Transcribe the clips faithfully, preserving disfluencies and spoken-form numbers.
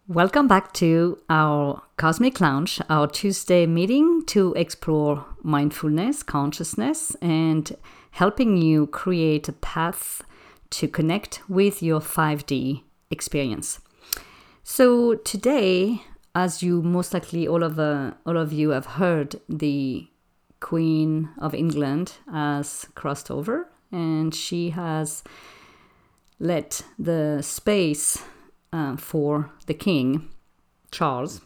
Welcome back to our Cosmic Lounge, our Tuesday meeting to explore mindfulness, consciousness, and helping you create a path to connect with your five D experience. So today, as you most likely all of uh, all of you have heard, the Queen of England has crossed over, and she has let the space Uh, for the King, Charles.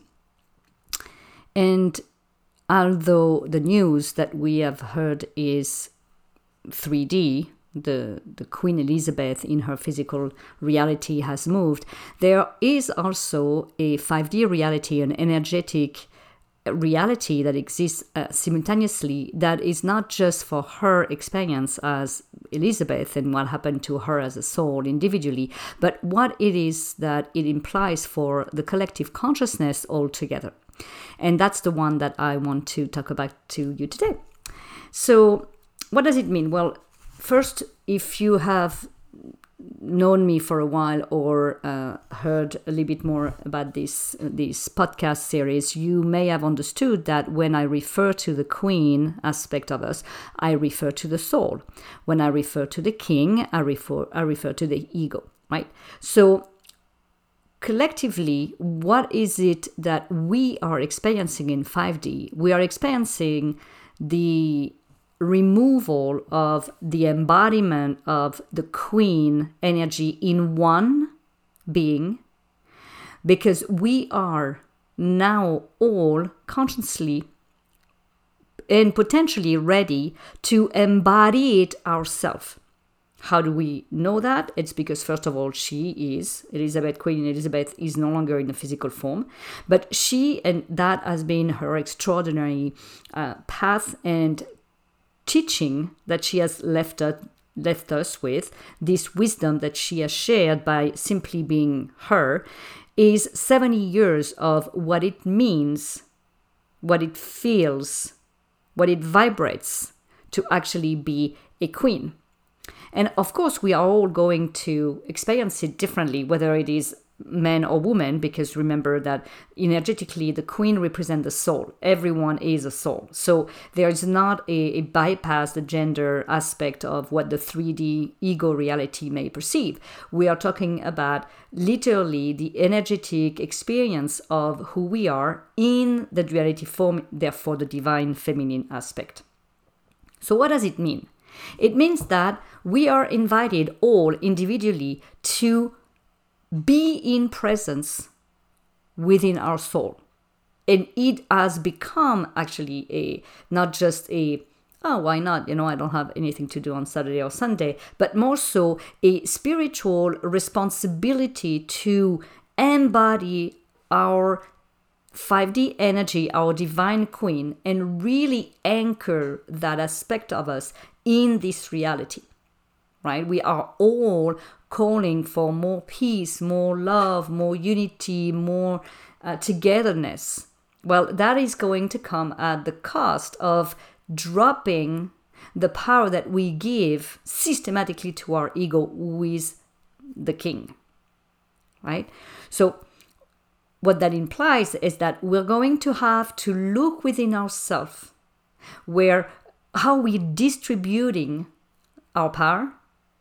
And although the news that we have heard is three D, the, the Queen Elizabeth in her physical reality has moved, there is also a five D reality, an energetic reality that exists uh, simultaneously, that is not just for her experience as Elizabeth and what happened to her as a soul individually, but what it is that it implies for the collective consciousness altogether. And that's the one that I want to talk about to you today. So what does it mean? Well, first, if you have known me for a while or uh, heard a little bit more about this uh, this podcast series, you may have understood that when I refer to the Queen aspect of us, I refer to the soul. When I refer to the King, I refer I refer to the ego, right? So collectively, what is it that we are experiencing in five D? We are experiencing the removal of the embodiment of the Queen energy in one being, because we are now all consciously and potentially ready to embody it ourselves. How do we know that? It's because, first of all, she is, Elizabeth, Queen Elizabeth is no longer in a physical form, but she, and that has been her extraordinary uh, path and teaching that she has left us, left us with, this wisdom that she has shared by simply being her, is seventy years of what it means, what it feels, what it vibrates to actually be a queen. And of course, we are all going to experience it differently, whether it is man or woman, because remember that energetically the Queen represents the soul. Everyone is a soul. So there is not a, a bypass the gender aspect of what the three D ego reality may perceive. We are talking about literally the energetic experience of who we are in the duality form, therefore the divine feminine aspect. So what does it mean? It means that we are invited all individually to be in presence within our soul. And it has become actually a, not just a, oh, why not? You know, I don't have anything to do on Saturday or Sunday, but more so a spiritual responsibility to embody our five D energy, our divine Queen, and really anchor that aspect of us in this reality, right? We are all calling for more peace, more love, more unity, more uh, togetherness. Well, that is going to come at the cost of dropping the power that we give systematically to our ego, who is the King, right? So what that implies is that we're going to have to look within ourselves, where how we're distributing our power,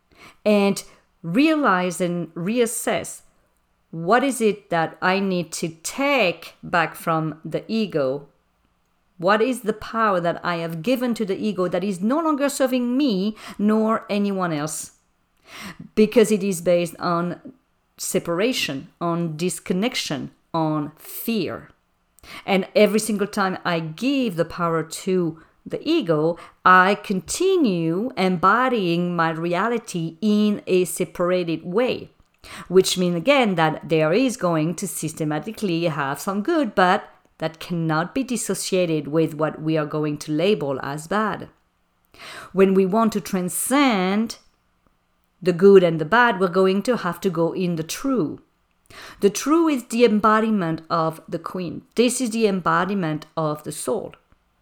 and realize and reassess what is it that I need to take back from the ego. What is the power that I have given to the ego that is no longer serving me nor anyone else? Because it is based on separation, on disconnection, on fear. And every single time I give the power to the ego, I continue embodying my reality in a separated way, which means again that there is going to systematically have some good, but that cannot be dissociated with what we are going to label as bad. When we want to transcend the good and the bad, we're going to have to go in the true. The true is the embodiment of the Queen. This is the embodiment of the soul.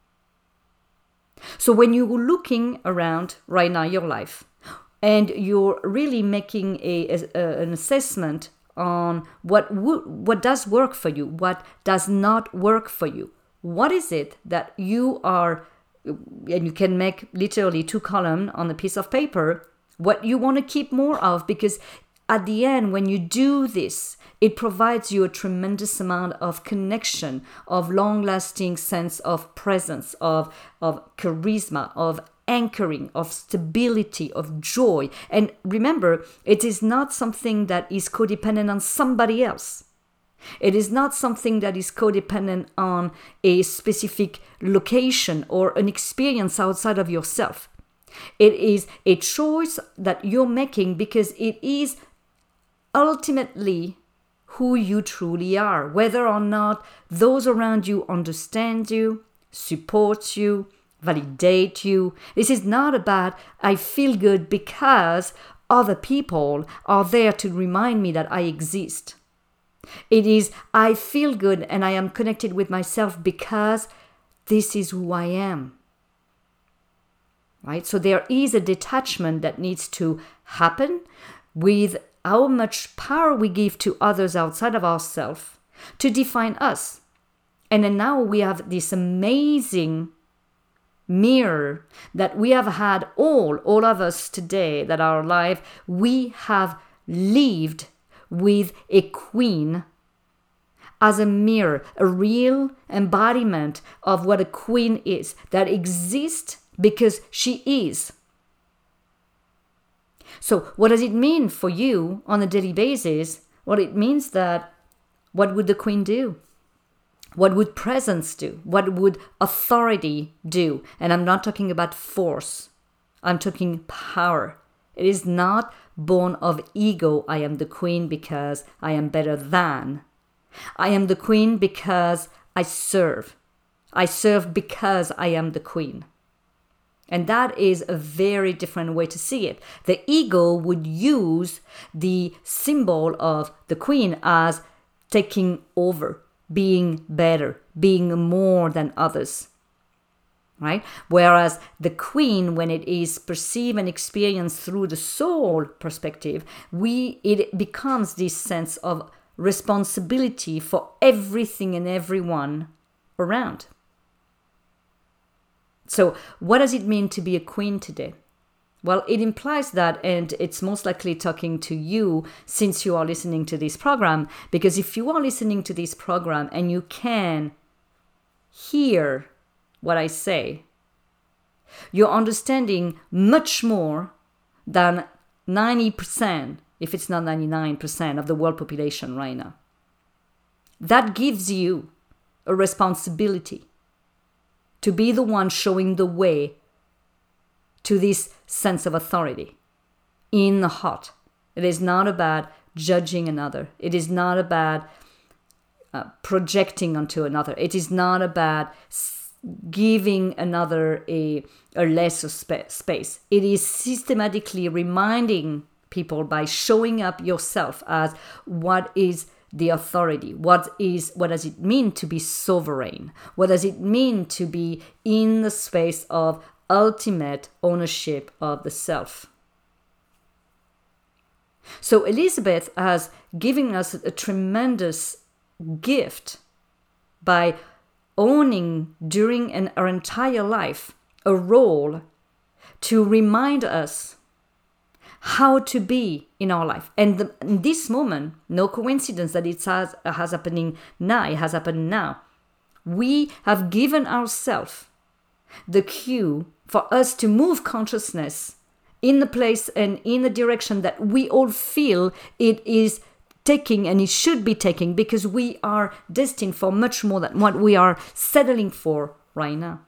So when you're looking around right now your life and you're really making a, a, an assessment on what wo- what does work for you, what does not work for you. What is it that you are, and you can make literally two columns on a piece of paper, what you want to keep more of, because at the end, when you do this, it provides you a tremendous amount of connection, of long-lasting sense of presence, of, of charisma, of anchoring, of stability, of joy. And remember, it is not something that is codependent on somebody else. It is not something that is codependent on a specific location or an experience outside of yourself. It is a choice that you're making because it is ultimately who you truly are, whether or not those around you understand you, support you, validate you. This is not about I feel good because other people are there to remind me that I exist. It is I feel good and I am connected with myself because this is who I am. Right? So there is a detachment that needs to happen with how much power we give to others outside of ourselves to define us. And then now we have this amazing mirror that we have had all, all of us today that are alive. We have lived with a queen as a mirror, a real embodiment of what a queen is, that exists because she is. So what does it mean for you on a daily basis? Well, it means that what would the queen do? What would presence do? What would authority do? And I'm not talking about force. I'm talking power. It is not born of ego. I am the queen because I am better than. I am the queen because I serve. I serve because I am the queen. And that is a very different way to see it. The ego would use the symbol of the queen as taking over, being better, being more than others. Right? Whereas the queen, when it is perceived and experienced through the soul perspective, we it becomes this sense of responsibility for everything and everyone around. So what does it mean to be a queen today? Well, it implies that, and it's most likely talking to you since you are listening to this program, because if you are listening to this program and you can hear what I say, you're understanding much more than ninety percent, if it's not ninety-nine percent of the world population right now. That gives you a responsibility to be the one showing the way to this sense of authority in the heart. It is not about judging another. It is not about uh, projecting onto another. It is not about giving another a, a lesser spa- space. It is systematically reminding people by showing up yourself as what is the authority. What is what does it mean to be sovereign? What does it mean to be in the space of ultimate ownership of the self? So Elizabeth has given us a tremendous gift by owning during an, our entire life a role to remind us how to be in our life. And the, in this moment, no coincidence that it has, has happening now, it has happened now. We have given ourselves the cue for us to move consciousness in the place and in the direction that we all feel it is taking and it should be taking, because we are destined for much more than what we are settling for right now.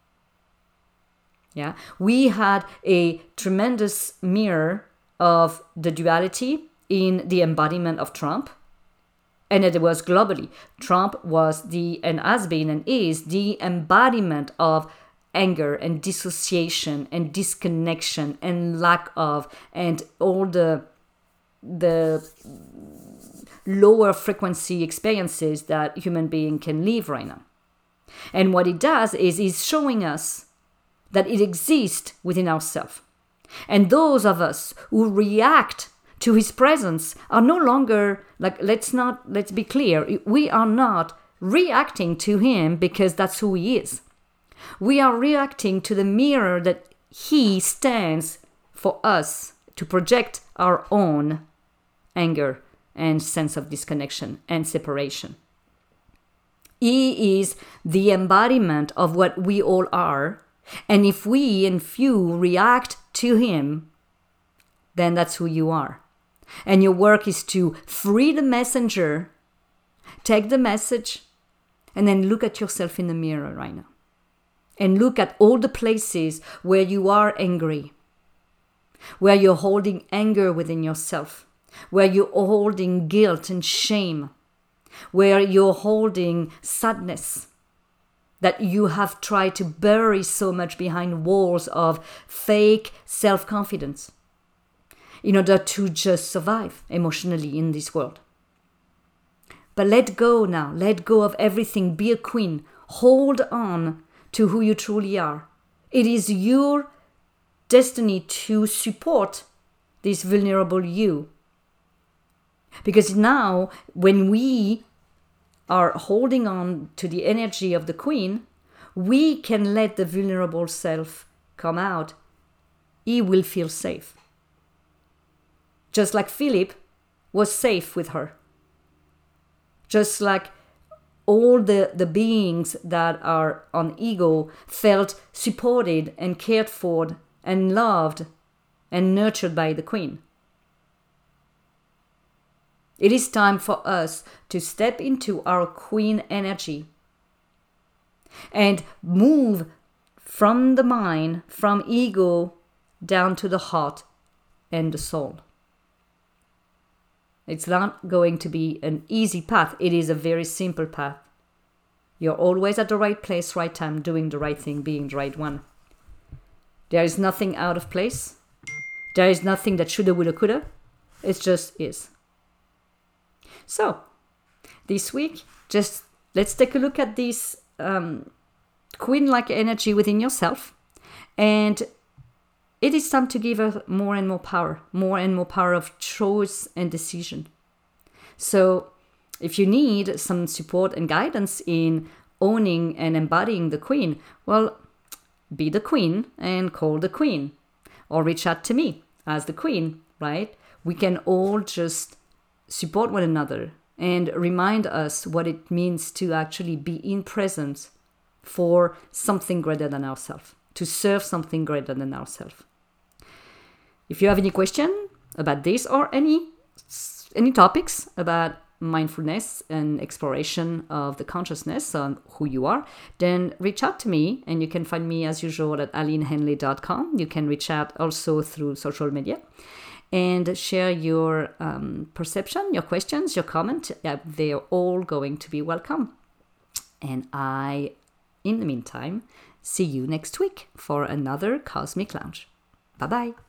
Yeah, we had a tremendous mirror of the duality in the embodiment of Trump, and it was globally. Trump was the, and has been and is, the embodiment of anger and dissociation and disconnection and lack of, and all the the lower frequency experiences that human being can live right now. And what it does is is showing us that it exists within ourselves. And those of us who react to his presence are no longer, like, let's not, let's be clear, we are not reacting to him because that's who he is. We are reacting to the mirror that he stands for us to project our own anger and sense of disconnection and separation. He is the embodiment of what we all are, and if we and few react to him, then that's who you are. And your work is to free the messenger, take the message, and then look at yourself in the mirror right now. And look at all the places where you are angry, where you're holding anger within yourself, where you're holding guilt and shame, where you're holding sadness that you have tried to bury so much behind walls of fake self-confidence in order to just survive emotionally in this world. But let go now. Let go of everything. Be a queen. Hold on to who you truly are. It is your destiny to support this vulnerable you. Because now, when we are holding on to the energy of the queen, we can let the vulnerable self come out. He will feel safe. Just like Philip was safe with her. Just like all the, the beings that are on ego felt supported and cared for and loved and nurtured by the queen. It is time for us to step into our queen energy and move from the mind, from ego, down to the heart and the soul. It's not going to be an easy path. It is a very simple path. You're always at the right place, right time, doing the right thing, being the right one. There is nothing out of place. There is nothing that shoulda, woulda, coulda. It just is. So, this week, just let's take a look at this um, queen-like energy within yourself. And it is time to give her more and more power, more and more power of choice and decision. So, if you need some support and guidance in owning and embodying the queen, well, be the queen and call the queen. Or reach out to me as the queen, right? We can all just support one another and remind us what it means to actually be in presence for something greater than ourselves, to serve something greater than ourselves. If you have any question about this or any any topics about mindfulness and exploration of the consciousness on who you are, then reach out to me, and you can find me as usual at aline henley dot com. You can reach out also through social media and share your um, perception, your questions, your comment. Yeah, they are all going to be welcome. And I, in the meantime, see you next week for another Cosmic Lounge. Bye-bye.